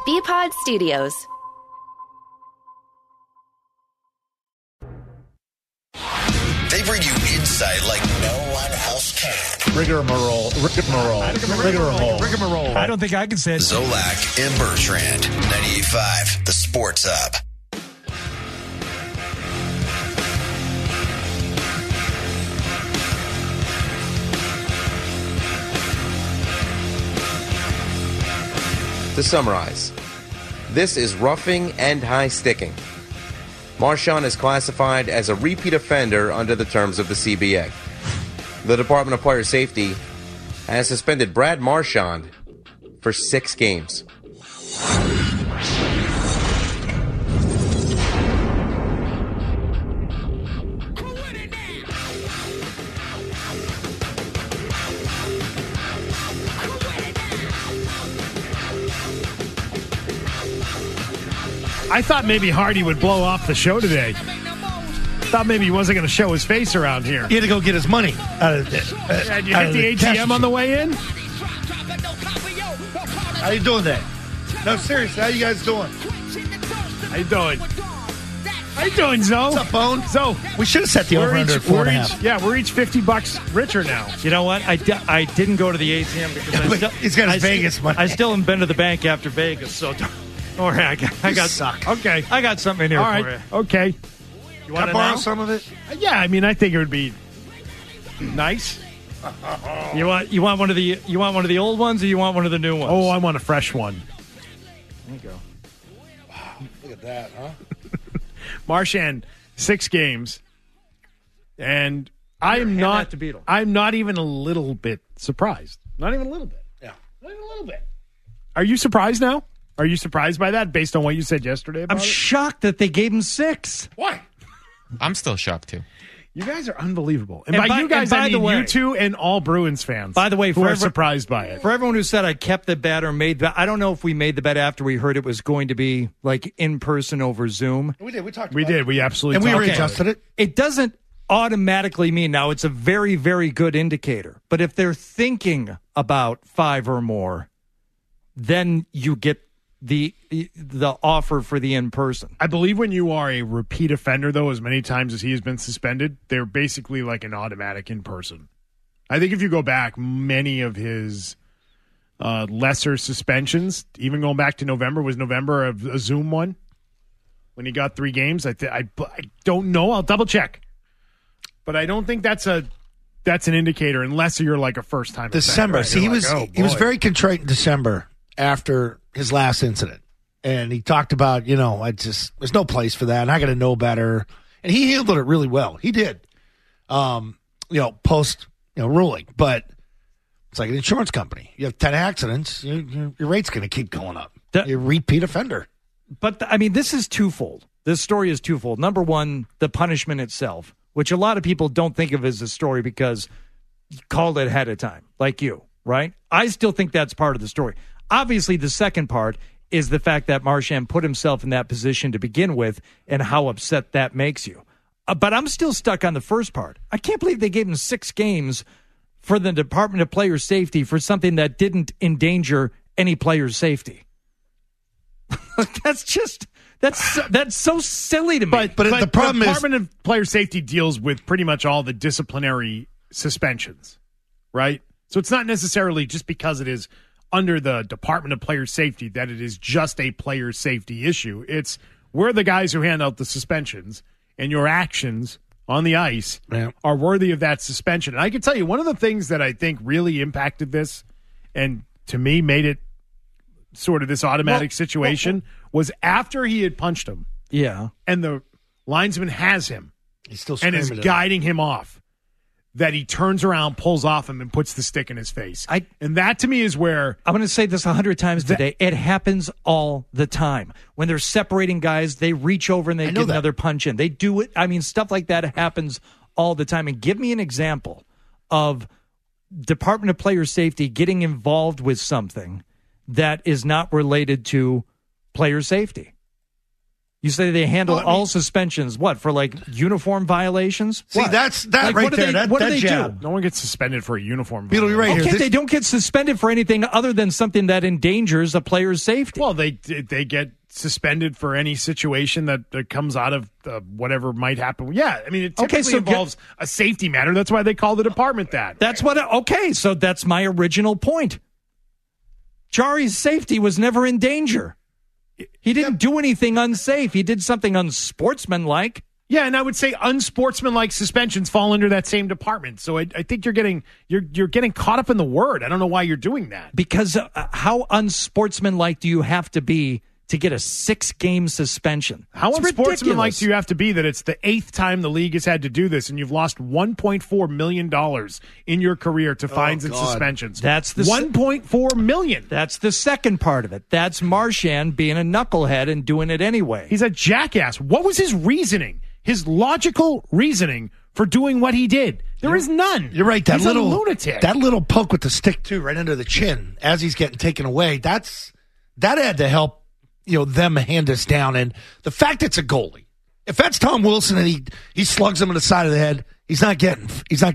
BPod Studios. They bring you insight like no one else can. Rigmarole. I don't think I can say it. Zolak and Bertrand, 98.5, the Sports Hub. To summarize, this is roughing and high sticking. Marchand is classified as a repeat offender under the terms of the CBA. The Department of Player Safety has suspended Brad Marchand for 6 games. I thought maybe Hardy would blow off the show today. Thought maybe he wasn't going to show his face around here. He had to go get his money out of it. Did you hit the ATM on the way in? How you doing there? No, seriously, how you guys doing? How you doing? How you doing, Zoe? What's up, Bone? So we should have set the over under at 4.5. Yeah, we're each $50 richer now. You know what? I didn't go to the ATM because he's got his Vegas money. I still haven't been to the bank after Vegas, so don't worry. I got suck. Okay, I got something in here all right. for you. Okay. You want to borrow some of it? Yeah, I mean, I think it would be nice. You want one of the old ones, or you want one of the new ones? Oh, I want a fresh one. There you go. Wow, look at that, huh? Marchand, 6 games, and I'm not even a little bit surprised. Not even a little bit. Yeah, not even a little bit. Are you surprised now? Are you surprised by that based on what you said yesterday about I'm shocked that they gave him 6. Why? I'm still shocked, too. You guys are unbelievable. And by you guys, I mean you two and all Bruins fans. By the way, who are surprised by it. For everyone who said I kept the bet or made the bet, I don't know if we made the bet after we heard it was going to be like in person over Zoom. We did. We talked about it. We did. We absolutely and we talked readjusted it. It doesn't automatically mean now it's a very, very good indicator. But if they're thinking about 5 or more, then you get the offer for the in-person. I believe when you are a repeat offender, though, as many times as he has been suspended, they're basically like an automatic in-person. I think if you go back, many of his lesser suspensions, even going back to November, was November of a Zoom one when he got 3 games. I don't know. I'll double-check. But I don't think that's an indicator unless you're like a first-time December. offender. Right? See, he was very contrite in December after his last incident. And he talked about, there's no place for that, and I got to know better. And he handled it really well. He did. Post, ruling. But it's like an insurance company. You have 10 accidents, your rate's going to keep going up. You're a repeat offender. But, this is twofold. This story is twofold. Number one, the punishment itself, which a lot of people don't think of as a story because you called it ahead of time, like you, right? I still think that's part of the story. Obviously, the second part is the fact that Marchand put himself in that position to begin with and how upset that makes you. But I'm still stuck on the first part. I can't believe they gave him 6 games for the Department of Player Safety for something that didn't endanger any player's safety. That's so silly to me. But the problem is the Department of Player Safety deals with pretty much all the disciplinary suspensions, right? So it's not necessarily just because it is under the Department of Player Safety that it is just a player safety issue. It's we're the guys who hand out the suspensions, and your actions on the ice are worthy of that suspension. And I can tell you, one of the things that I think really impacted this, and to me made it sort of this automatic situation, was after he had punched him. Yeah. And the linesman has him. He's still and is guiding him off. That he turns around, pulls off him, and puts the stick in his face. And that, to me, is where... I'm going to say this 100 times today. It happens all the time. When they're separating guys, they reach over and they get another punch in. They do it. Stuff like that happens all the time. And give me an example of Department of Player Safety getting involved with something that is not related to player safety. You say they handle all suspensions. What, for like uniform violations? See, What? that Like, right what do there. they- what do that they jab. do? No one gets suspended for a uniform. Beetle, you're right violation. here. Okay, This- they don't get suspended for anything other than something that endangers a player's safety. Well, they get suspended for any situation that comes out of whatever might happen. Yeah, I mean, it typically Okay, so involves a safety matter. That's why they call the department that. That's what. Okay, so that's my original point. Jari's safety was never in danger. He didn't do anything unsafe. He did something unsportsmanlike. Yeah, and I would say unsportsmanlike suspensions fall under that same department. So I think you're getting caught up in the word. I don't know why you're doing that. Because how unsportsmanlike do you have to be to get a 6-game suspension? How It's unsportsmanlike ridiculous. do you have to be that it's the 8th time the league has had to do this, and you've lost $1.4 million in your career to fines and God. suspensions? That's the $1.4 million. That's the second part of it. That's Marchand being a knucklehead and doing it anyway. He's a jackass. What was his reasoning? His logical reasoning for doing what he did? There is none. You're right. That He's little a lunatic. That little poke with the stick too, right under the chin, as he's getting taken away. That had to help, them hand us down. And the fact it's a goalie, if that's Tom Wilson and he slugs him in the side of the head, he's not getting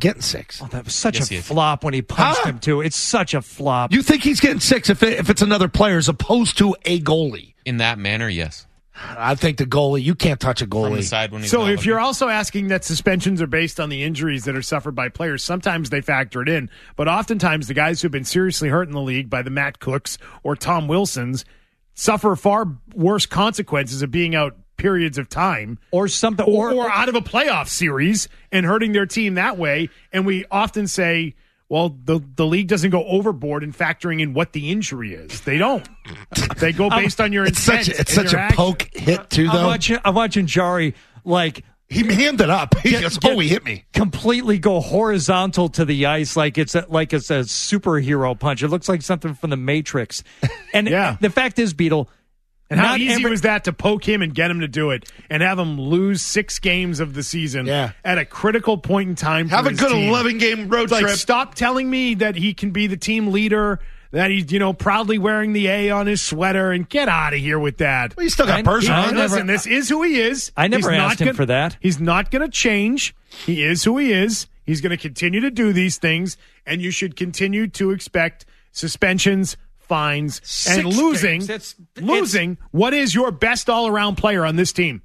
6. Oh, that was such Yes, a he is. flop when he punched Huh? him too. It's such a flop. You think he's getting 6 if it's another player as opposed to a goalie? In that manner, yes. I think the goalie, you can't touch a From the goalie. side when he's So not if you're looking. also asking that suspensions are based on the injuries that are suffered by players, sometimes they factor it in. But oftentimes the guys who've been seriously hurt in the league by the Matt Cooks or Tom Wilsons suffer far worse consequences of being out periods of time or something, or out of a playoff series and hurting their team that way. And we often say, well, the league doesn't go overboard in factoring in what the injury is. They don't. They go based on your It's intent. such and a your action. poke hit too, though. I'm watching Jari like He handed up. He goes, he hit me. completely go horizontal to the ice like it's a superhero punch. It looks like something from the Matrix. And Yeah. the fact is, Beetle, And how not easy every- was that to poke him and get him to do it and have him lose 6 games of the season Yeah. at a critical point in time for Have a his good team? 11-game road Like, trip. stop telling me that he can be the team leader, that he's, proudly wearing the A on his sweater, and get out of here with that. Well, you still got I- personal. I Listen, never- this is who he is. I never He's not asked him for that. He's not going to change. He is who he is. He's going to continue to do these things, and you should continue to expect suspensions, fines, and 6 losing. games. It's- Losing. What is your best all-around player on this team?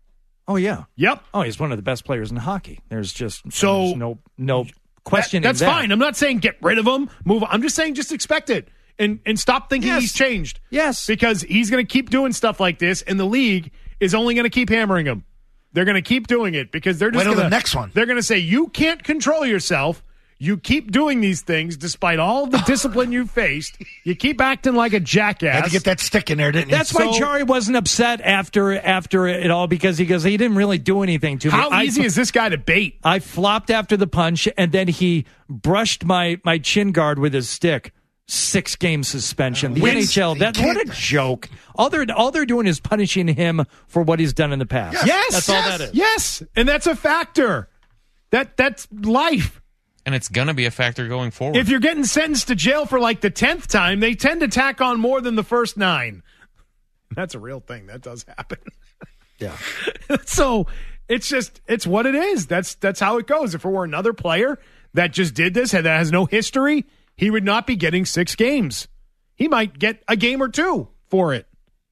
Oh yeah. Yep. Oh, he's one of the best players in hockey. There's no question. That's fine. I'm not saying get rid of him, move on. I'm just saying just expect it and stop thinking Yes. he's changed. Yes. Because he's going to keep doing stuff like this, and the league is only going to keep hammering him. They're going to keep doing it because they're just Wait till going the next one. They're going to say, you can't control yourself. You keep doing these things despite all the discipline you faced. You keep acting like a jackass. Had to get that stick in there, didn't you? That's why So- Jari wasn't upset after it all, because he goes, he didn't really do anything to me. How easy is this guy to bait? I flopped after the punch, and then he brushed my chin guard with his stick. 6-game suspension. The Wins- NHL. What a joke! All they're doing is punishing him for what he's done in the past. Yes. That's all that is. Yes. And that's a factor. That's life. And it's going to be a factor going forward. If you're getting sentenced to jail for like the 10th time, they tend to tack on more than the first 9. That's a real thing. That does happen. Yeah. So it's what it is. That's how it goes. If it were another player that just did this and that has no history, he would not be getting 6 games. He might get a game or 2 for it.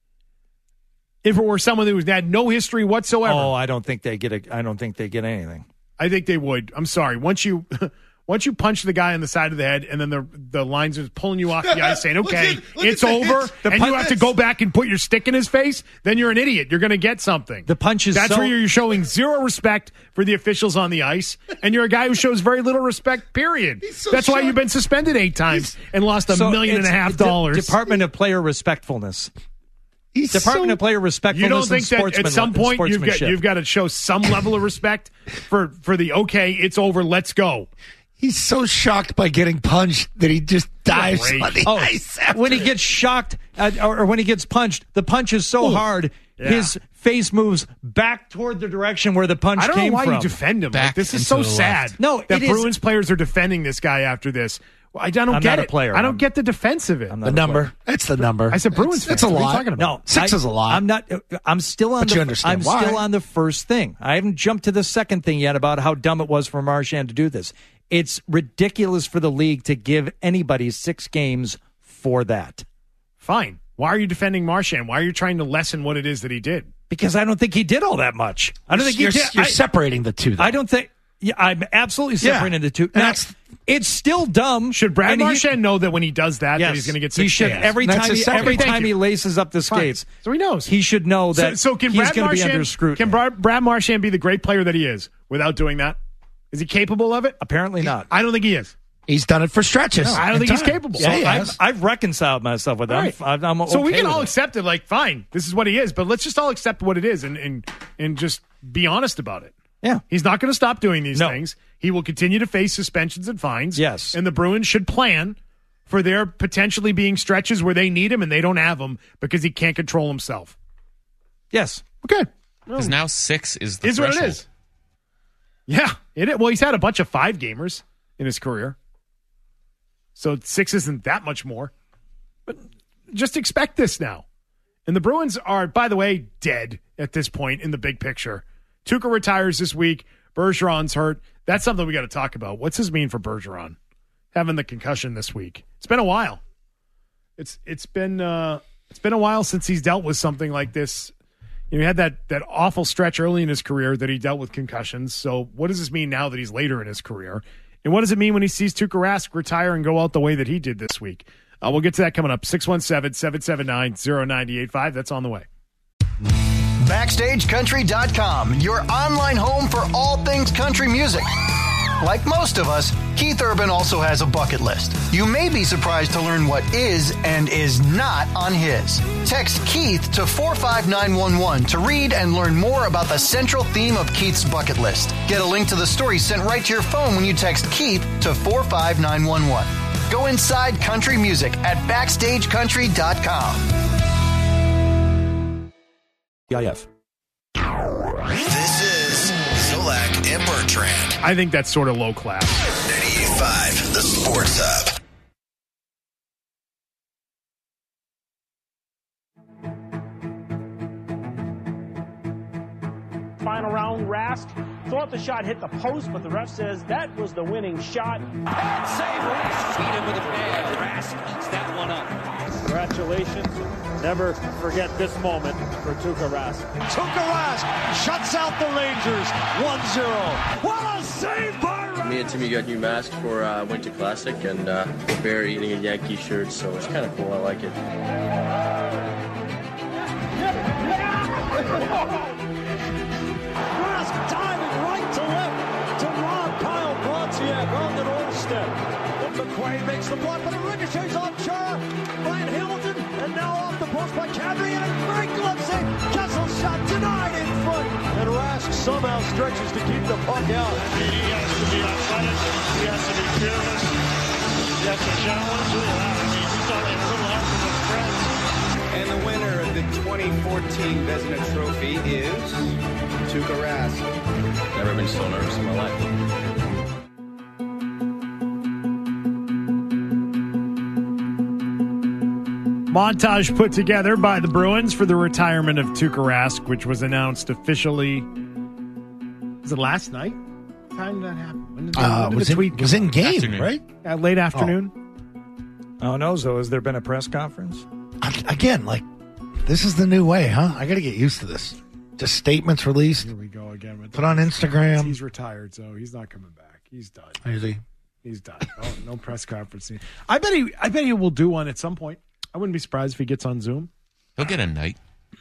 If it were someone who had no history whatsoever. Oh, I don't think they get anything. I think they would. I'm sorry. Once you punch the guy on the side of the head, and then the lines are pulling you off the ice, saying, "Okay, look it's at the over," hits. and you have to go back and put your stick in his face, then you're an idiot. You're going to get something. The punch is That's so- where you're showing zero respect for the officials on the ice, and you're a guy who shows very little respect. Period. so That's why shocked. you've been suspended 8 times and lost $1.5 million. Department of Player Respectfulness. He's Department of Player You Respectfulness. don't think and that at some point sportsmanship. you've got to show some level of respect for the okay, it's over, let's go. He's so shocked by getting punched that he just dives break. on the ice. after when he it. gets shocked or when he gets punched, the punch is so hard, Yeah. his face moves back toward the direction where the punch I don't know came why from. you defend him. Back Like, this is and so to the sad. left. No, that it is- Bruins players are defending this guy after this. I don't I'm get not it. a player. I don't get the defense of it. I'm not The a number. player. It's the number. I said Bruins It's fans. a What are you lot. talking about? No, 6 is a lot. I'm not. I'm still on. But you understand I'm why. still on the first thing. I haven't jumped to the second thing yet about how dumb it was for Marchand to do this. It's ridiculous for the league to give anybody 6 games for that. Fine. Why are you defending Marchand? Why are you trying to lessen what it is that he did? Because I don't think he did all that much. I don't think he did. You're separating the two, though. I don't think. Yeah, I'm absolutely separating the two. Now, it's still dumb. Should Brad and he- Marchand know that when he does that, Yes, that he's going to get 6 he should games? every That's time. his He, second. every Thank time you. he laces up the Fine. skates, So he knows. He should know that. So can he's Brad going to be Marchand, under scrutiny. Can Brad Marchand be the great player that he is without doing that? Is he capable of it? Apparently not. I don't think he is. He's done it for stretches. I don't think he's capable. Yeah, he So has. I've reconciled myself with him. Right. I'm So we okay can with all it. accept it. Like, fine, this is what he is. But let's just all accept what it is and just be honest about it. Yeah. He's not going to stop doing these No. things. He will continue to face suspensions and fines. Yes. And the Bruins should plan for there potentially being stretches where they need him and they don't have him because he can't control himself. Yes. Okay. Because now 6 is the Is what threshold. it is. Yeah. Well, he's had a bunch of 5-gamers in his career. So 6 isn't that much more. But just expect this now. And the Bruins are, by the way, dead at this point in the big picture. Tuukka retires this week. Bergeron's hurt. That's something we got to talk about. What's this mean for Bergeron? Having the concussion this week. It's been a while. It's been a while since he's dealt with something like this. You know, he had that awful stretch early in his career that he dealt with concussions. So what does this mean now that he's later in his career? And what does it mean when he sees Tuukka Rask retire and go out the way that he did this week? We'll get to that coming up. 617-779-0985. That's on the way. BackstageCountry.com, your online home for all things country music. Like most of us, Keith Urban also has a bucket list. You may be surprised to learn what is and is not on his. Text Keith to 45911 to read and learn more about the central theme of Keith's bucket list. Get a link to the story sent right to your phone when you text Keith to 45911. Go inside country music at BackstageCountry.com. This is Zolak and Bertrand. I think that's sort of low class. 98.5, the Sports Hub. Final round, Rask thought the shot hit the post, but the ref says that was the winning shot. Pad save, Rask beat him with a pad. Rask eats that one up. Congratulations. Never forget this moment for Tuukka Rask. Tuukka Rask shuts out the Rangers 1-0. What a save by Rask! Me and Timmy got new masks for Winter Classic, and Bear eating a Yankee shirt, so it's kind of cool. I like it. Rask diving right to left to rob Kyle Bronziak on the doorstep. But McQuaid makes the block, but it ricochets on Chara. Ryan Hamilton, and now off the post by Kadri, and a great glove save. Kessel shot denied in front, and Rask somehow stretches to keep the puck out. He has to be athletic. He has to be fearless. He has to challenge. He's only a little help from his friends. And the winner of the 2014 Vezina Trophy is Tuukka Rask. Never been so nervous in my life. Montage put together by the Bruins for the retirement of Tuukka Rask, which was announced officially. Was it last night? What time did that happen? When did the tweet was in game, Afternoon. right? late afternoon? Oh, no. So has there been a press conference? Again, like, this is the new way, huh? I got to get used to this. Just statements released, Here we go again. With put on Instagram. He's retired, so he's not coming back. He's done. Is he? He's done. No press conference. I bet he will do one at some point. I wouldn't be surprised if he gets on Zoom. He'll get a night.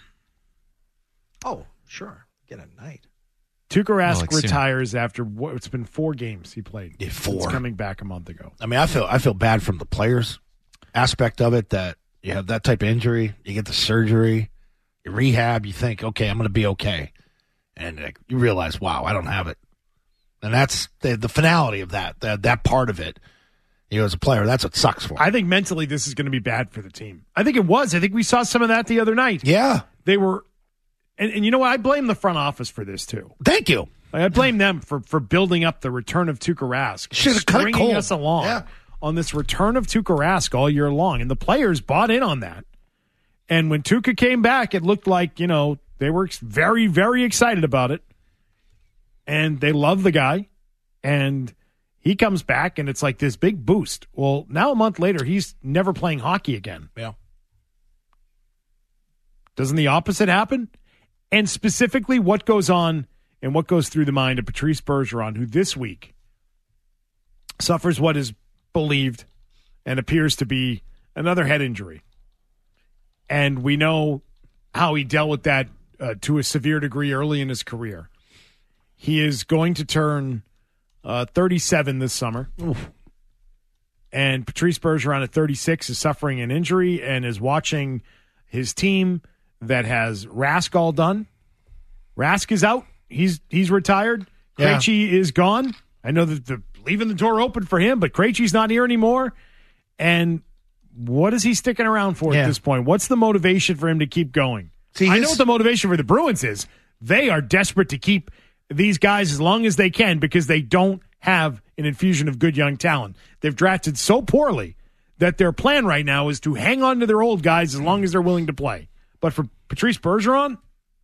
Oh, sure. Get a night. Tuukka Rask like soon. retires after it's been 4 games he played. Yeah, 4. Since coming back a month ago. I mean, I feel bad from the players aspect of it, that you have that type of injury, you get the surgery, you rehab, you think, okay, I'm going to be okay. And you realize, wow, I don't have it. And that's the finality of that part of it. You know, as a player, that's what sucks for him. I think mentally this is going to be bad for the team. I think it was. I think we saw some of that the other night. Yeah. They were, and you know what? I blame the front office for this too. Thank you. I blame them for building up the return of Tuukka Rask. Should have cut it stringing cold. us along Yeah. on this return of Tuukka Rask all year long, and the players bought in on that. And when Tuukka came back, it looked like, they were very, very excited about it. And they love the guy. And he comes back, and it's like this big boost. Well, now a month later, he's never playing hockey again. Yeah. Doesn't the opposite happen? And specifically, what goes on and what goes through the mind of Patrice Bergeron, who this week suffers what is believed and appears to be another head injury. And we know how he dealt with that to a severe degree early in his career. He is going to turn 37 this summer. Oof. And Patrice Bergeron at 36 is suffering an injury and is watching his team that has Rask all done. Rask is out. He's retired. Yeah. Krejci is gone. I know that they're leaving the door open for him, but Krejci's not here anymore. And what is he sticking around for at this point? What's the motivation for him to keep going? I know what the motivation for the Bruins is. They are desperate to keep these guys as long as they can because they don't have an infusion of good young talent. They've drafted so poorly that their plan right now is to hang on to their old guys as long as they're willing to play. But for Patrice Bergeron,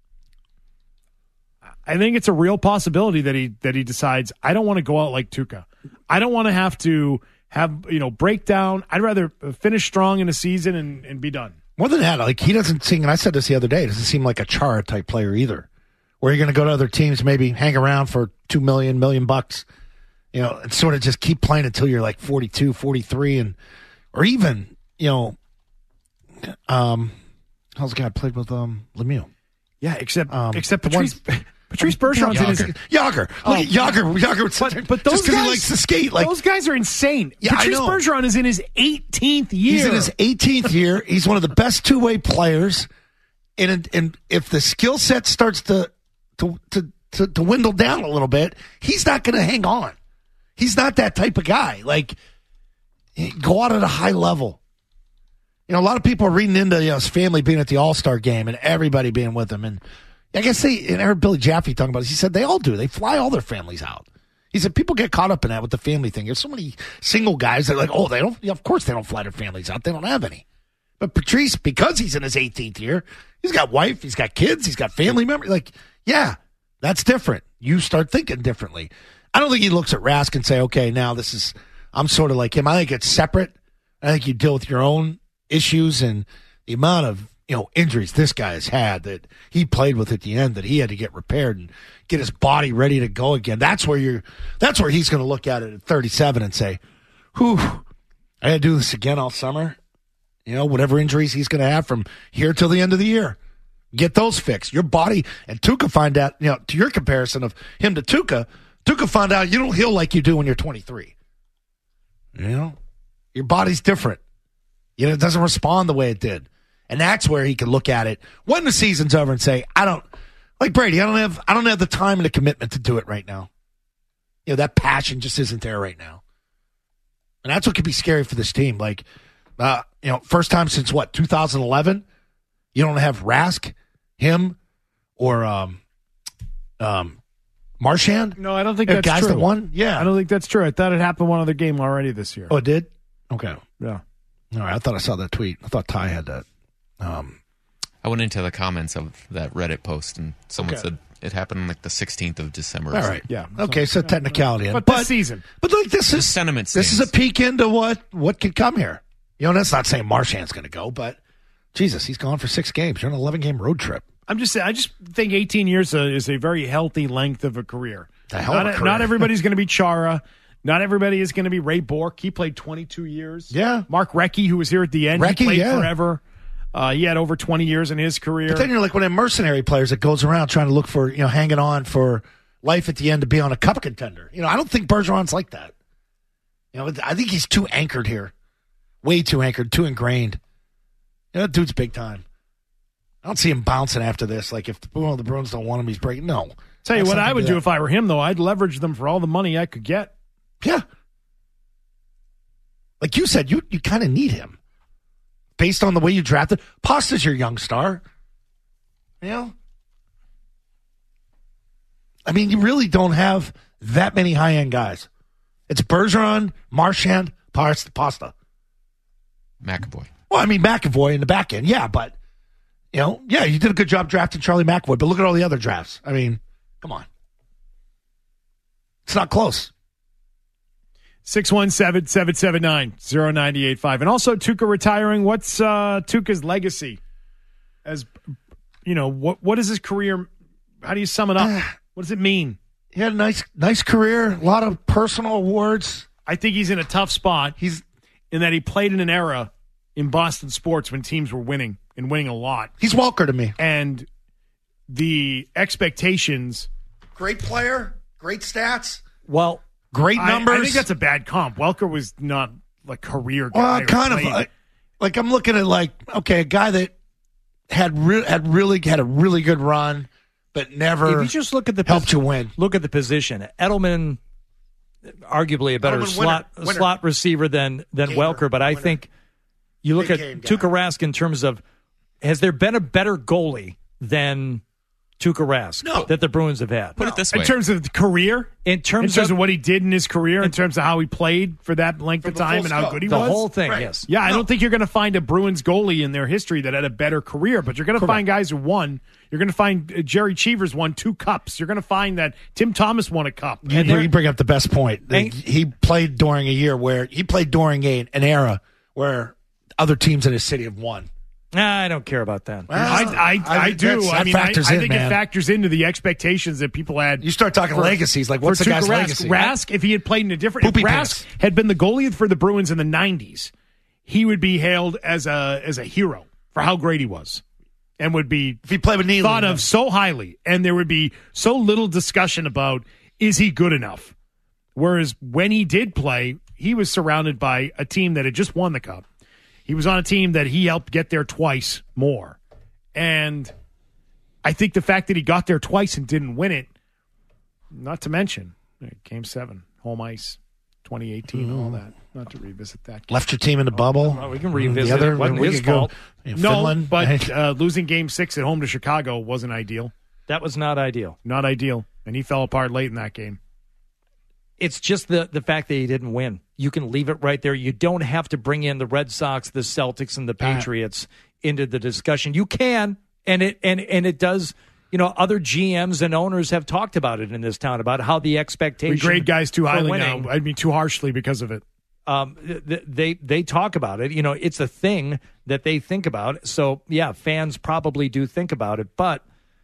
I think it's a real possibility that he decides, I don't want to go out like Tuukka. I don't want to have break down. I'd rather finish strong in a season and be done. More than that, like he doesn't seem, and I said this the other day, doesn't seem like a Chara type player either. Where you're going to go to other teams, maybe hang around for $2 million bucks, and sort of just keep playing until you're like 42, 43, or even, how's the guy played with Lemieux? Yeah, except Patrice Bergeron's in his Yager. Look at Yager. But those just because guys, he likes to skate, like those guys are insane. Yeah, Patrice Bergeron is in his 18th year. He's in his 18th year. He's one of the best two-way players, and if the skill set starts to dwindle down a little bit, he's not going to hang on. He's not that type of guy. Like, go out at a high level. A lot of people are reading into his family being at the All-Star game and everybody being with him. And I guess I heard Billy Jaffe talking about it. He said they all do. They fly all their families out. He said people get caught up in that with the family thing. There's so many single guys that are like, they don't. Of course they don't fly their families out. They don't have any. But Patrice, because he's in his 18th year, he's got wife, he's got kids, he's got family members. Like, yeah, that's different. You start thinking differently. I don't think he looks at Rask and say, okay, now I'm sort of like him. I think it's separate. I think you deal with your own issues and the amount of injuries this guy has had that he played with at the end that he had to get repaired and get his body ready to go again. That's where he's going to look at it at 37 and say, whew, I got to do this again all summer. Whatever injuries he's going to have from here till the end of the year. Get those fixed. Your body, and Tuukka find out, to your comparison of him to Tuukka found out you don't heal like you do when you're 23. Your body's different. It doesn't respond the way it did. And that's where he can look at it when the season's over and say, like Brady, I don't have the time and the commitment to do it right now. That passion just isn't there right now. And that's what could be scary for this team. Like, first time since 2011, you don't have Rask, him, or Marchand? No, I don't think that's guys true. That won? Yeah. I don't think that's true. I thought it happened one other game already this year. Oh, it did? Okay. Yeah. All right. I thought I saw that tweet. I thought Ty had that. I went into the comments of that Reddit post, and someone said it happened like the 16th of December. All right. Yeah. Okay, so technicality. But this season. But like this is sentiment. This is a peek into what could come here. That's not saying Marchand's going to go, but Jesus, he's gone for 6 games. You're on an 11-game road trip. I'm just saying. I just think 18 years is a very healthy length of a career. Not everybody's going to be Chara. Not everybody is going to be Ray Bourque. He played 22 years. Yeah. Mark Recchi, who was here at the end, he played forever. He had over 20 years in his career. But then you're like one of them mercenary players that goes around trying to look for, hanging on for life at the end to be on a cup contender. I don't think Bergeron's like that. I think he's too anchored here. Way too anchored, too ingrained. That dude's big time. I don't see him bouncing after this. Like, if the Bruins don't want him, he's breaking. No. Tell you what I would do if I were him, though. I'd leverage them for all the money I could get. Yeah. Like you said, you kind of need him. Based on the way you drafted. Pasta's your young star. I mean, you really don't have that many high-end guys. It's Bergeron, Marchand, Pasta. McAvoy. Well, I mean, McAvoy in the back end, yeah, but, you did a good job drafting Charlie McAvoy, but look at all the other drafts. I mean, come on. It's not close. 617-779-0985. And also, Tuukka retiring. What's Tuukka's legacy? As, what is his career? How do you sum it up? What does it mean? He had a nice career, a lot of personal awards. I think he's in a tough spot. He's in that he played in an era in Boston sports when teams were winning and winning a lot. He's Welker to me. And the expectations. Great player, great stats. Well, great numbers. I think that's a bad comp. Welker was not like career guy. Well, kind of like I'm looking at a guy that had a really good run, but never. If you just look at helped you win. Look at the position. Edelman, arguably a better slot receiver than Welker, but I think you look at Tuukka Rask in terms of, has there been a better goalie than Tuukka Rask that the Bruins have had? Put it this way. In terms of career? In terms of what he did in his career, in terms of how he played for that length of time and how good he was? The whole thing, yes. Yeah, I don't think you're going to find a Bruins goalie in their history that had a better career, but you're going to find guys who won. You're going to find Jerry Cheevers won 2 cups. You're going to find that Tim Thomas won a cup. You bring up the best point. He played during an era where other teams in his city have won. I don't care about that. I do. I think it factors into the expectations that people had. You start talking legacies, like what's the guy's legacy? Rask, if he had played in a different... If Rask had been the goalie for the Bruins in the 90s, he would be hailed as a hero for how great he was. And would be if he played with Neely, thought of so highly. And there would be so little discussion about, is he good enough? Whereas when he did play, he was surrounded by a team that had just won the cup. He was on a team that he helped get there twice more. And I think the fact that he got there twice and didn't win it, not to mention Game 7, home ice, 2018, all that. Not to revisit that. Left your team in the bubble. We can revisit it. Wasn't his fault. Finland. But losing Game 6 at home to Chicago wasn't ideal. That was not ideal. Not ideal. And he fell apart late in that game. It's just the fact that he didn't win. You can leave it right there. You don't have to bring in the Red Sox, the Celtics, and the Patriots into the discussion. You can, and it does. Other GMs and owners have talked about it in this town, about how the expectation. We grade guys too highly now. I mean, too harshly because of it. They talk about it. It's a thing that they think about. So yeah, fans probably do think about it, but.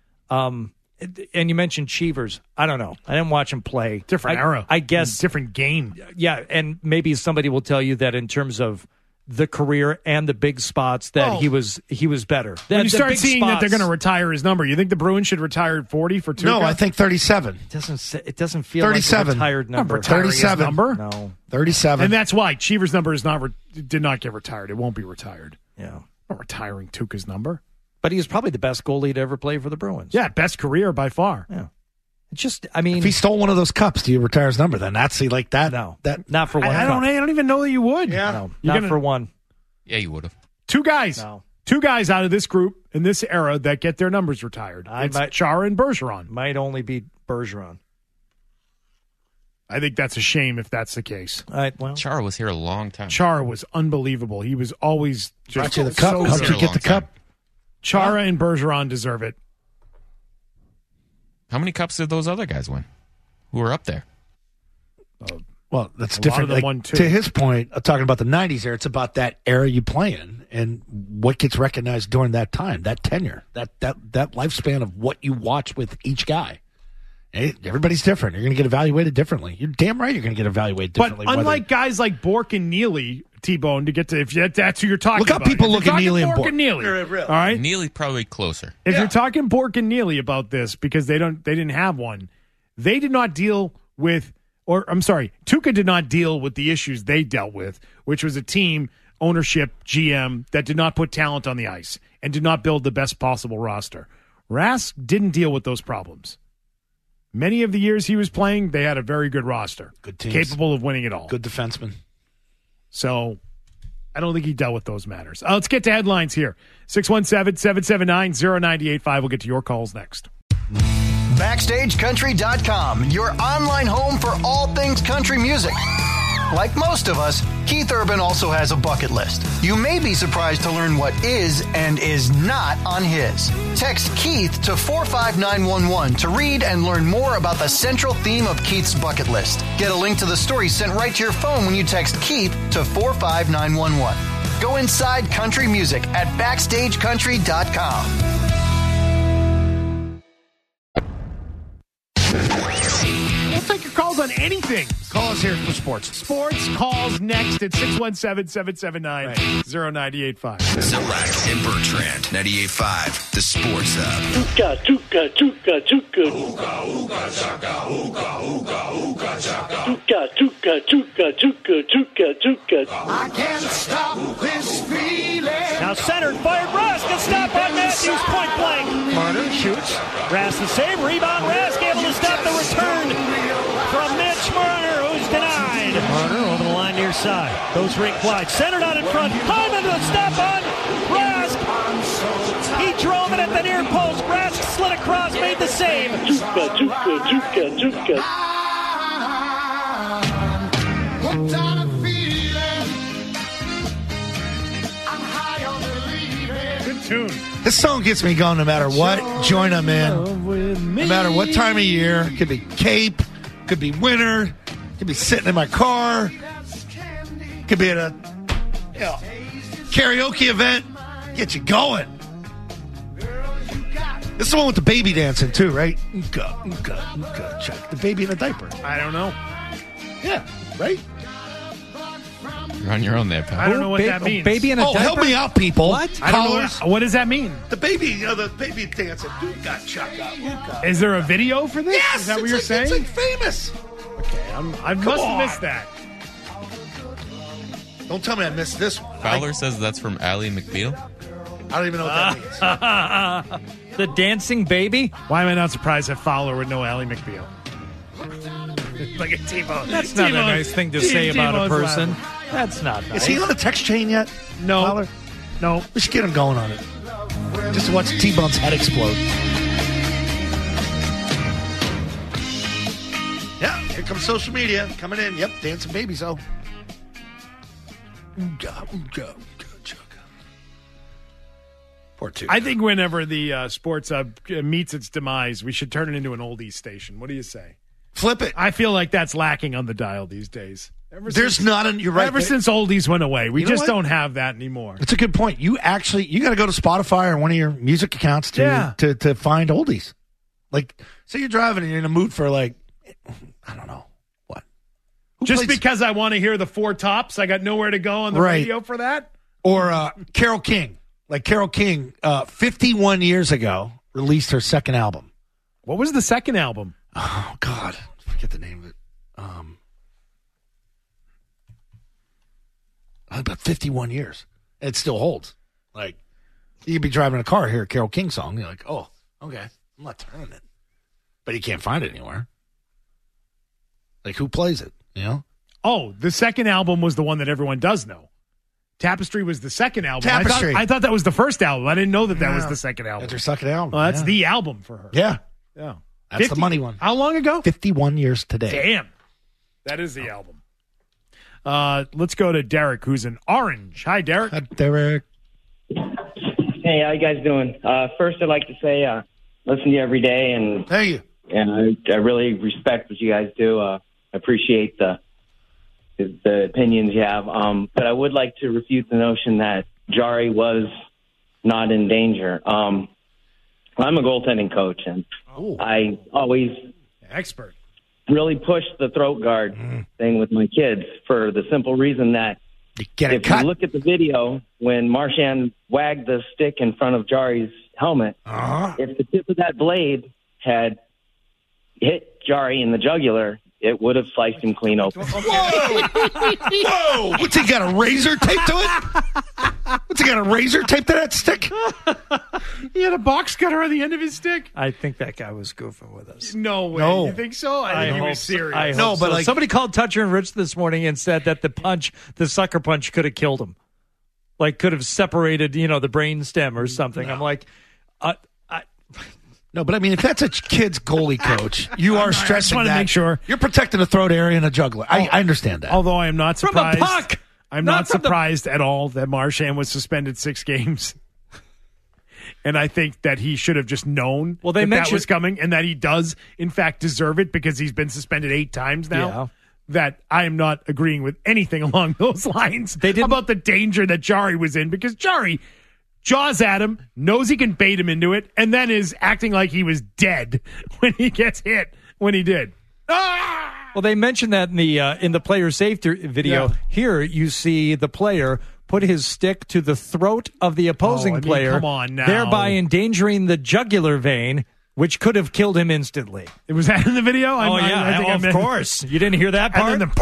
And you mentioned Cheevers. I don't know. I didn't watch him play. Different era. I guess. Different game. Yeah, and maybe somebody will tell you that in terms of the career and the big spots that he was better. When you start seeing that they're going to retire his number, you think the Bruins should retire at 40 for Tuukka? No, I think 37. It doesn't feel 37. Like a retired number. 37. No. 37. And that's why Cheevers' number did not get retired. It won't be retired. Yeah. Not retiring Tuukka's number. But he was probably the best goalie to ever play for the Bruins. Yeah, best career by far. Yeah. If he stole one of those cups, do you retire his number then? That's like that. No, not for one. I don't even know that you would. Yeah, no, not for one. Yeah, you would have. 2 guys. No. 2 guys out of this group in this era that get their numbers retired. It's Chara and Bergeron. Might only be Bergeron. I think that's a shame if that's the case. Chara was here a long time. Chara was unbelievable. He was always just brought you the cup. Helped you get the cup. Chara and Bergeron deserve it. How many cups did those other guys win who were up there? Well, that's different. To his point, talking about the 90s era, it's about that era you play in and what gets recognized during that time, that tenure, that lifespan of what you watch with each guy. Everybody's different. You're going to get evaluated differently. You're damn right you're going to get evaluated differently. But unlike guys like Bork and Neely, T-Bone, to get to, if that's who you're talking about. Look how people look at Neely and Bork. All right? Neely probably closer. If you're talking Bork and Neely about this, because they didn't have one, they did not deal with, Tuukka did not deal with the issues they dealt with, which was a team, ownership, GM, that did not put talent on the ice and did not build the best possible roster. Rask didn't deal with those problems. Many of the years he was playing, they had a very good roster. Good teams. Capable of winning it all. Good defenseman. So I don't think he dealt with those matters. Let's get to headlines here. 617-779-0985. We'll get to your calls next. BackstageCountry.com, your online home for all things country music. Like most of us, Keith Urban also has a bucket list. You may be surprised to learn what is and is not on his. Text Keith to 45911 to read and learn more about the central theme of Keith's bucket list. Get a link to the story sent right to your phone when you text Keith to 45911. Go inside country music at BackstageCountry.com. We'll take your calls on anything. Call us here for sports. Sports calls next at 617-779-0985. Zolak and Bertrand, 98.5, the Sports Hub. Tuka, tuka, tuka, tuka. Tuka, tuka, tuka, tuka, tuka, tuka. I can't stop this feeling. Now centered, fired, Rask, a stop on Matthews, point blank. Marner shoots. Rask the save, rebound, Rask able to stop the return from Mitch Marner, who's denied. Marner over the line near side, goes rink wide, centered out in front, Hyman to stop on Rask. He drove it at the near post, Rask slid across, made the save. Tuka, tuka, tuka, tuka. Good tune. This song gets me going no matter what joint I'm in. No matter what time of year. Could be Cape. Could be winter. Could be sitting in my car. Could be at a karaoke event. Get you going. This is the one with the baby dancing too, right? Check the baby in a diaper. I don't know. Yeah, right? You're on your own there, pal. I don't know what that means. Baby in a diaper? Help me out, people. What? I don't know. What does that mean? The baby, the baby dancing. Chaka. Is there a video for this? Yes, Is that what it's you're like, saying? It's like famous. Okay, I must have missed that. Don't tell me I missed this one. Fowler says that's from Ally McBeal. I don't even know what that means. The dancing baby? Why am I not surprised that Fowler would know Ally McBeal? Like a T-Bone. That's not a nice thing to say about a person. Laughing. That's not nice. Is he on the text chain yet? No. Fowler? No. We should get him going on it. Just to watch T-Bone's head explode. Yeah, here comes social media coming in. Yep, dancing babies. Oh. Poor two. I think whenever the sports meets its demise, we should turn it into an oldies station. What do you say? Flip it. I feel like that's lacking on the dial these days. There's not an. You're right. Ever since oldies went away, we You know just what? don't have that anymore. It's a good point. You got to go to Spotify or one of your music accounts to find oldies. Like, say you're driving and you're in a mood for I don't know what. Just because I want to hear the Four Tops, I got nowhere to go on the radio for that. Or Carole King. Like Carole King, 51 years ago, released her second album. What was the second album? Oh God, I forget the name of it. About 51 years. It still holds. Like, you could be driving a car, hear a Carole King song, you're like, oh, okay, I'm not turning it. But you can't find it anywhere. Like, who plays it, you know? Oh, the second album was the one that everyone does know. Tapestry was the second album. Tapestry. I thought that was the first album. I didn't know that was the second album. That's her second album. Well, that's the album for her. Yeah. Yeah. That's the money one. How long ago? 51 years today. Damn. That is the album. Let's go to Derek, who's in Orange. Hi, Derek. Hi, Derek. Hey, how you guys doing? First, I'd like to say, listen to you every day, and thank you. And I really respect what you guys do. I appreciate the opinions you have. But I would like to refute the notion that Jari was not in danger. I'm a goaltending coach, and I always expert really push the throat guard thing with my kids for the simple reason that if you look at the video, when Marchand wagged the stick in front of Jari's helmet, if the tip of that blade had hit Jari in the jugular, it would have sliced him clean open. Whoa! What's he got, a razor taped to it? What's he got, a razor taped to that stick? He had a box cutter on the end of his stick? I think that guy was goofing with us. No way. No. You think so? I think he was serious. I hope so. Somebody called Toucher and Rich this morning and said that the sucker punch could have killed him. Like, could have separated, the brain stem or something. I'm like, No, but I mean, if that's a kid's goalie coach, you are stressing I just want to that. make sure. You're protecting the throat area and a juggler. I understand that. Although I am not surprised. From the puck! I'm not surprised at all that Marchand was suspended 6 games. And I think that he should have just known that was coming and that he does, in fact, deserve it because he's been suspended 8 times now. Yeah. That I am not agreeing with anything along those lines about the danger that Jari was in because Jari jaws at him, knows he can bait him into it, and then is acting like he was dead when he gets hit when he did. Well, they mentioned that in the player safety video. Yeah. Here you see the player put his stick to the throat of the opposing player, come on now. thereby endangering the jugular vein, which could have killed him instantly. Was that in the video? I think of course. You didn't hear that part? And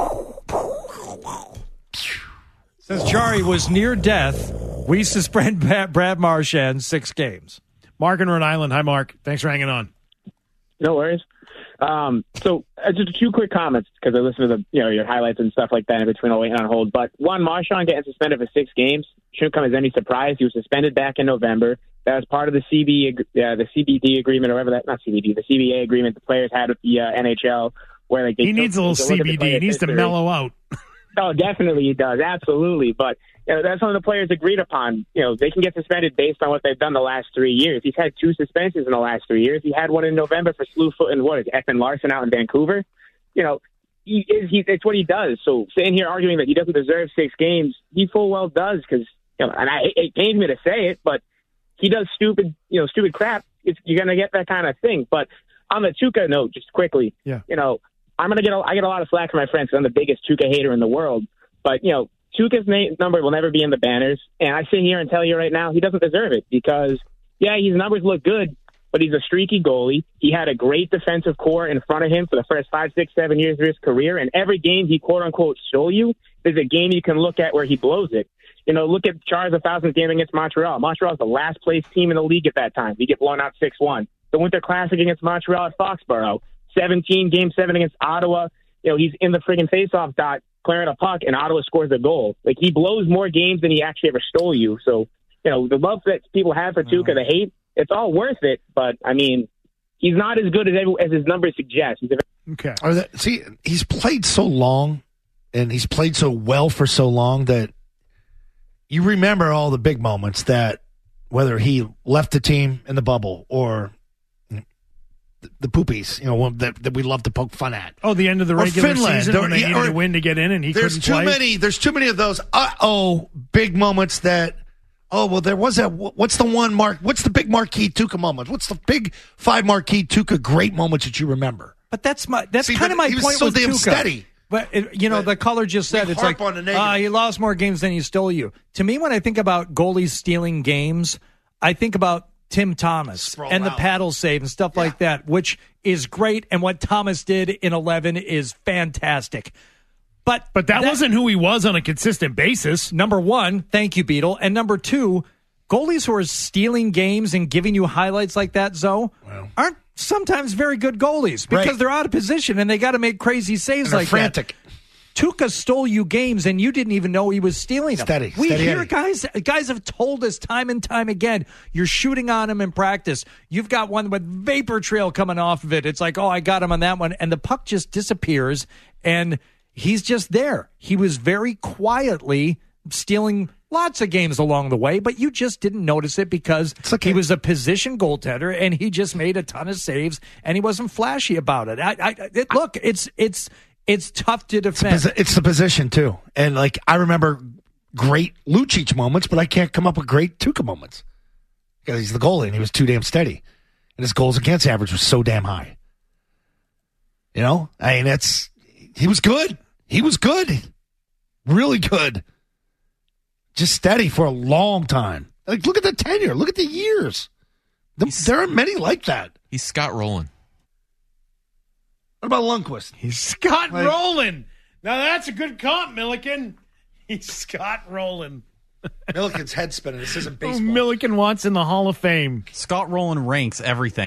then Since Jari was near death, we suspend Brad Marchand 6 games. Mark in Rhode Island. Hi, Mark. Thanks for hanging on. No worries. So just 2 quick comments because I listened to the your highlights and stuff like that in between all waiting on hold. But one, Marchand getting suspended for 6 games shouldn't come as any surprise. He was suspended back in November. That was part of the CBD agreement, or whatever that, not CBD, the CBA agreement the players had with the NHL, where like he needs a little CBD. He needs to mellow out. Oh, definitely he does, absolutely. But that's something the players agreed upon. They can get suspended based on what they've done the last 3 years. He's had 2 suspensions in the last 3 years. He had one in November for slew foot and Effin Larson out in Vancouver. It's what he does. So sitting here arguing that he doesn't deserve 6 games, he full well does because it pains me to say it, but he does stupid crap. You're gonna get that kind of thing. But on the Tuukka note, just quickly, I get a lot of slack from my friends because I'm the biggest Tuukka hater in the world. But Tuukka's number will never be in the banners, and I sit here and tell you right now he doesn't deserve it because his numbers look good, but he's a streaky goalie. He had a great defensive core in front of him for the first 5, 6, 7 years of his career, and every game he quote unquote stole you, there's a game you can look at where he blows it. Look at Char's 1,000th game against Montreal. Montreal's the last place team in the league at that time. He get blown out 6-1. The Winter Classic against Montreal at Foxborough. 17, Game 7 against Ottawa. He's in the friggin' faceoff dot, clearing a puck, and Ottawa scores a goal. Like, he blows more games than he actually ever stole you. So, the love that people have for Tuukka, the hate, it's all worth it. But, I mean, he's not as good as his numbers suggest. Okay. See, he's played so long, and he's played so well for so long that you remember all the big moments that whether he left the team in the bubble or the poopies, that we love to poke fun at. Oh, the end of the regular season when they needed to win to get in and he couldn't play? There's too many of those big moments that, there was that, what's the big marquee Tuukka moment? What's the big 5 marquee Tuukka great moments that you remember? But that's kind of my point so with damn Tuukka. Steady. But, the caller just said, it's like, he lost more games than he stole you. To me, when I think about goalies stealing games, I think about Tim Thomas and the paddle save and stuff like that, which is great. And what Thomas did in 11 is fantastic. But that wasn't who he was on a consistent basis. Number one, thank you, Beetle. And number 2, goalies who are stealing games and giving you highlights like that, Zoe, aren't sometimes very good goalies because they're out of position and they got to make crazy saves like frantic. that. Tuukka stole you games and you didn't even know he was stealing them. We hear guys have told us time and time again, you're shooting on him in practice. You've got one with vapor trail coming off of it. It's like, I got him on that one. And the puck just disappears and he's just there. He was very quietly stealing lots of games along the way, but you just didn't notice it because he was a position goaltender and he just made a ton of saves and he wasn't flashy about it. Look, it's tough to defend. It's the position, too. And, I remember great Lucic moments, but I can't come up with great Tuukka moments. Because he's the goalie, and he was too damn steady. And his goals against average was so damn high. He was good. He was good. Really good. Just steady for a long time. Look at the tenure. Look at the years. There aren't many like that. He's Scott Rowland. What about Lundqvist? He's Scott Rowland. Now that's a good comp, Milliken. He's Scott Rowland. Milliken's head spinning. This isn't baseball. Milliken wants in the Hall of Fame. Scott Rowland ranks everything.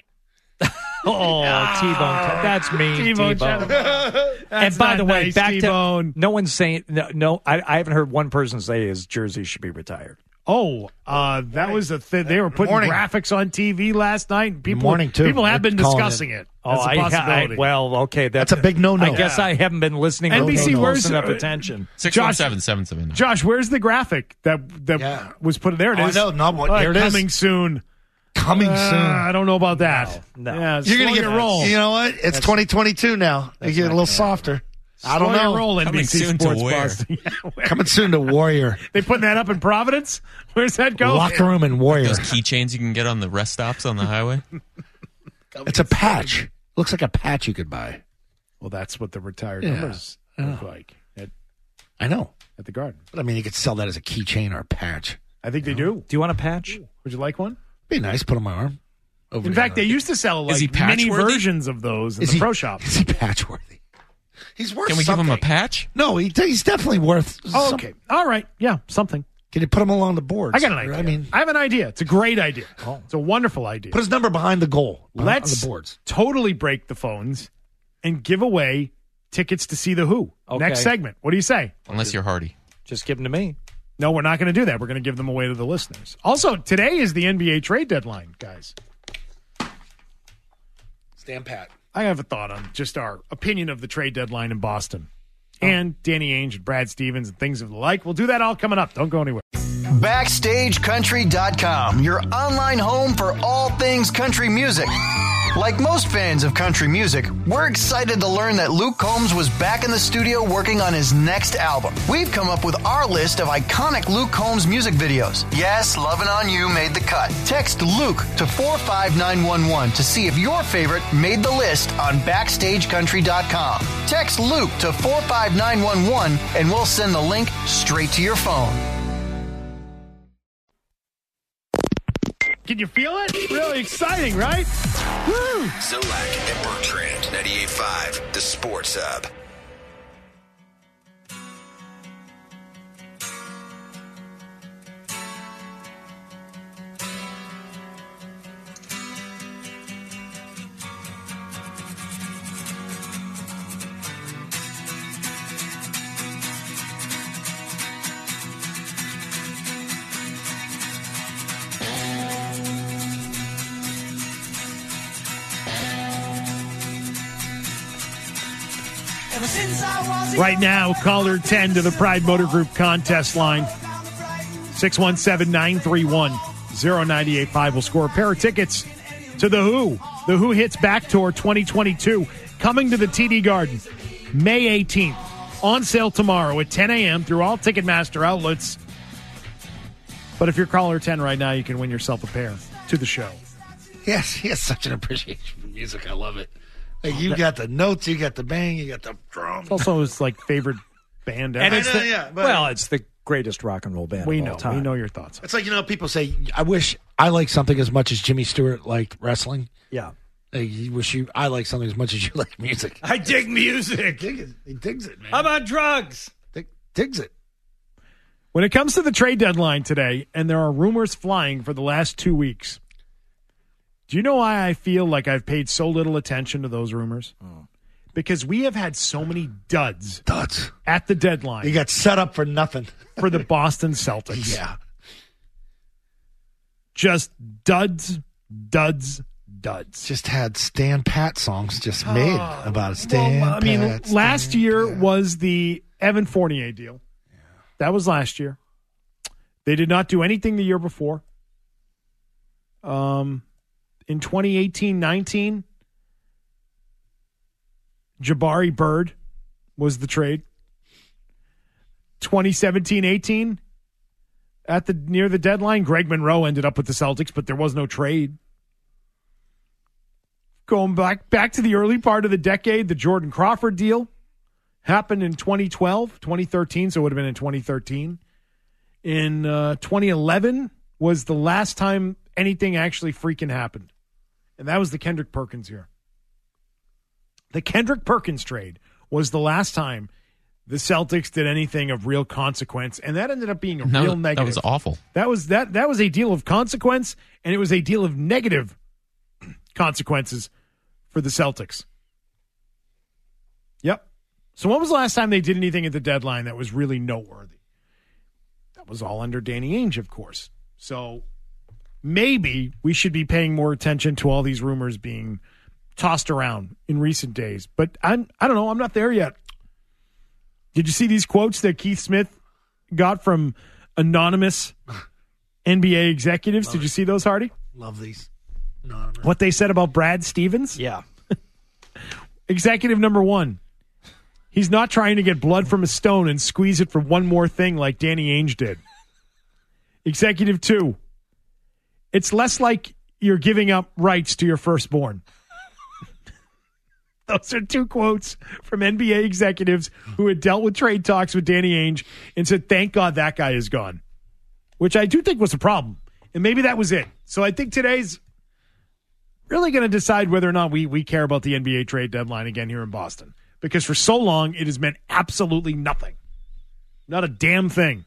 T-Bone. That's mean, T-Bone. And by the way, nice, back T-Bone. to no one's saying no. I haven't heard one person say his jersey should be retired. That was a thing. They were putting graphics on TV last night. People have been discussing it. That's a possibility. Okay. That's a big no-no. I guess I haven't been listening. NBC, where's enough attention? 617-779. Josh, where's the graphic that was put? There it is. I know. Here it is. Coming soon. I don't know about that. No. Yeah, You're going to get roll. You know what? It's 2022 now. They get a little softer. I don't know. Roll, NBC Coming soon Sports to where? Boston. Coming soon to Warrior. They putting that up in Providence? Where's that going? Locker room in Warrior. Those keychains you can get on the rest stops on the highway. It's a patch. Looks like a patch you could buy. Well, that's what the retired numbers look like. I know. At the Garden. But, I mean, you could sell that as a keychain or a patch. I think they do. Do you want a patch? Would you like one? Be nice. Put on my arm. In fact, they used to sell like mini versions of those in the pro shop. Is he patch-worthy? He's worth Can we something. give him a patch? No, he's definitely worth something. Okay. All right. Yeah, something. Can you put him along the boards? I got an idea. I have an idea. It's a great idea. It's a wonderful idea. Put his number behind the goal. Let's on the boards. totally break the phones and give away tickets to see The Who. Okay. Next segment. What do you say? Unless you're Hardy. Just give them to me. No, we're not going to do that. We're going to give them away to the listeners. Also, today is the NBA trade deadline, guys. Stand pat. I have a thought on just our opinion of the trade deadline in Boston. And Danny Ainge and Brad Stevens and things of the like. We'll do that all coming up. Don't go anywhere. BackstageCountry.com, your online home for all things country music. Like most fans of country music, we're excited to learn that Luke Combs was back in the studio working on his next album. We've come up with our list of iconic Luke Combs music videos. Yes, Lovin' On You made the cut. Text Luke to 45911 to see if your favorite made the list on BackstageCountry.com. Text Luke to 45911 and we'll send the link straight to your phone. Can you feel it? Really exciting, right? Woo! Zolak and Bertrand, 98.5, the Sports Hub. Right now, caller 10 to the Pride Motor Group contest line. 617-931-0985 will score a pair of tickets to The Who. The Who Hits Back Tour 2022 coming to the TD Garden May 18th. On sale tomorrow at 10 a.m. through all Ticketmaster outlets. But if you're caller 10 right now, you can win yourself a pair to the show. Yes, he has such an appreciation for music. I love it. Like you got the notes, you got the bang, you got the drum. It's also his favorite band ever. And it's it's the greatest rock and roll band we of know. all time. We know your thoughts. It's like, people say, I wish I liked something as much as Jimmy Stewart liked wrestling. Yeah. Like, I like something as much as you like music. I dig music. He digs it, man. I'm on drugs. Digs it. When it comes to the trade deadline today, and there are rumors flying for the last 2 weeks, do you know why I feel like I've paid so little attention to those rumors? Because we have had so many duds at the deadline. You got set up for nothing. For the Boston Celtics. Yeah. Just duds. Just had Stan Pat songs just made about Stan Pat. Last year was the Evan Fournier deal. Yeah. That was last year. They did not do anything the year before. In 2018-19, Jabari Bird was the trade. 2017-18, near the deadline, Greg Monroe ended up with the Celtics, but there was no trade. Going back to the early part of the decade, the Jordan Crawford deal happened in 2013, so it would have been in 2013. In 2011 was the last time anything actually freaking happened. And that was the Kendrick Perkins year. The Kendrick Perkins trade was the last time the Celtics did anything of real consequence, and that ended up being a real negative. That was awful. That was a deal of consequence, and it was a deal of negative consequences for the Celtics. Yep. So when was the last time they did anything at the deadline that was really noteworthy? That was all under Danny Ainge, of course. So maybe we should be paying more attention to all these rumors being tossed around in recent days. But I don't know. I'm not there yet. Did you see these quotes that Keith Smith got from anonymous NBA executives? Did you see those, Hardy? Love these. What they said about Brad Stevens? Yeah. Executive number 1. He's not trying to get blood from a stone and squeeze it for one more thing like Danny Ainge did. Executive 2. It's less like you're giving up rights to your firstborn. Those are 2 quotes from NBA executives who had dealt with trade talks with Danny Ainge and said, thank God that guy is gone, which I do think was a problem. And maybe that was it. So I think today's really going to decide whether or not we care about the NBA trade deadline again here in Boston. Because for so long, it has meant absolutely nothing. Not a damn thing.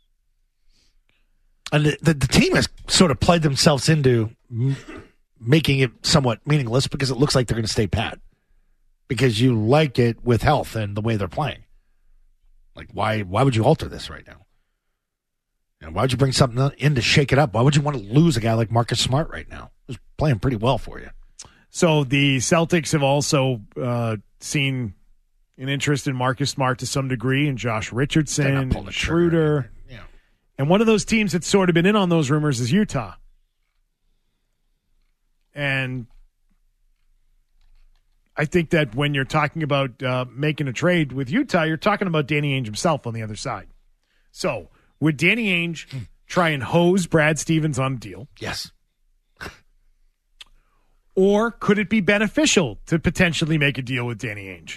And the team has sort of played themselves into making it somewhat meaningless because it looks like they're going to stay pat. Because you like it with health and the way they're playing. Like, why would you alter this right now? And why would you bring something in to shake it up? Why would you want to lose a guy like Marcus Smart right now? He's playing pretty well for you. So the Celtics have also seen an interest in Marcus Smart to some degree, and Josh Richardson, and Schroeder. Yeah. And one of those teams that's sort of been in on those rumors is Utah. And I think that when you're talking about making a trade with Utah, you're talking about Danny Ainge himself on the other side. So would Danny Ainge try and hose Brad Stevens on a deal? Yes. Or could it be beneficial to potentially make a deal with Danny Ainge?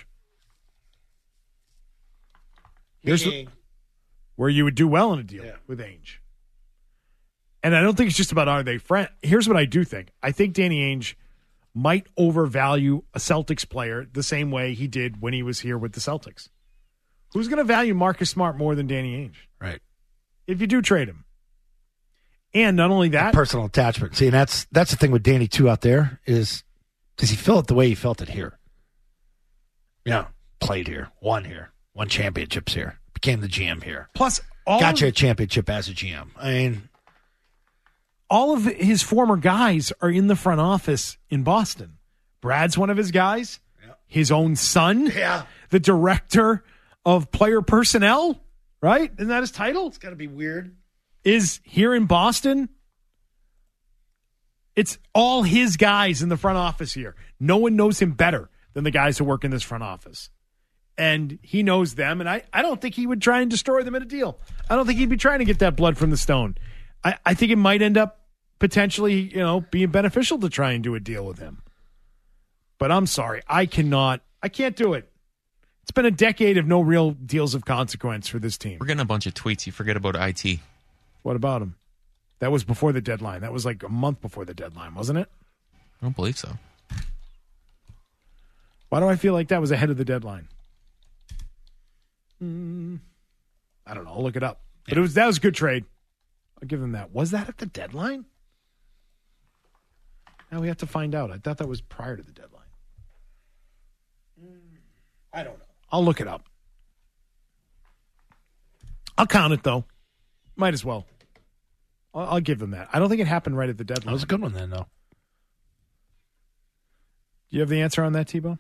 Here's where you would do well in a deal with Ainge. And I don't think it's just about are they friends. Here's what I do think. I think Danny Ainge might overvalue a Celtics player the same way he did when he was here with the Celtics. Who's going to value Marcus Smart more than Danny Ainge? Right. If you do trade him. And not only that. Personal attachment. See, and that's the thing with Danny, too, out there is does he feel it the way he felt it here? Yeah. Played here. Won championships here. Became the GM here. Plus, got you a championship as a GM. I mean, all of his former guys are in the front office in Boston. Brad's one of his guys. Yeah. His own son. Yeah. The director of player personnel. Right? Isn't that his title? It's got to be weird. Is here in Boston. It's all his guys in the front office here. No one knows him better than the guys who work in this front office. And he knows them, and I don't think he would try and destroy them in a deal. I don't think he'd be trying to get that blood from the stone. I think it might end up potentially, being beneficial to try and do a deal with him. But I'm sorry, I can't do it. It's been a decade of no real deals of consequence for this team. We're getting a bunch of tweets. You forget about IT. What about him? That was before the deadline. That was like a month before the deadline, wasn't it? I don't believe so. Why do I feel like that was ahead of the deadline? I don't know. I'll look it up. But that was a good trade. I'll give them that. Was that at the deadline? Now we have to find out. I thought that was prior to the deadline. I don't know. I'll look it up. I'll count it, though. Might as well. I'll give them that. I don't think it happened right at the deadline. That was a good one then, though. Do you have the answer on that, T-Bone?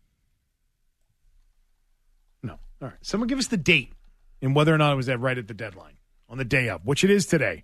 No. All right. Someone give us the date and whether or not it was right at the deadline on the day of, which it is today.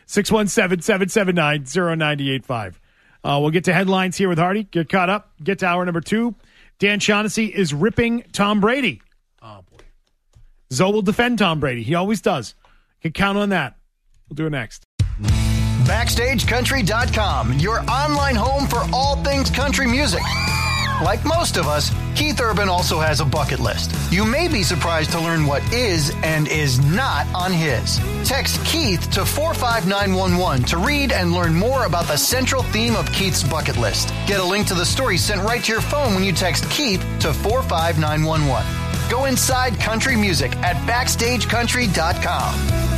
617-779-0985. We'll get to headlines here with Hardy. Get caught up. Get to hour number 2. Dan Shaughnessy is ripping Tom Brady. Oh, boy. Zoe will defend Tom Brady. He always does. Can count on that. We'll do it next. BackstageCountry.com, your online home for all things country music. Like most of us, Keith Urban also has a bucket list. You may be surprised to learn what is and is not on his. Text Keith to 45911 to read and learn more about the central theme of Keith's bucket list. Get a link to the story sent right to your phone when you text Keith to 45911. Go inside country music at BackstageCountry.com.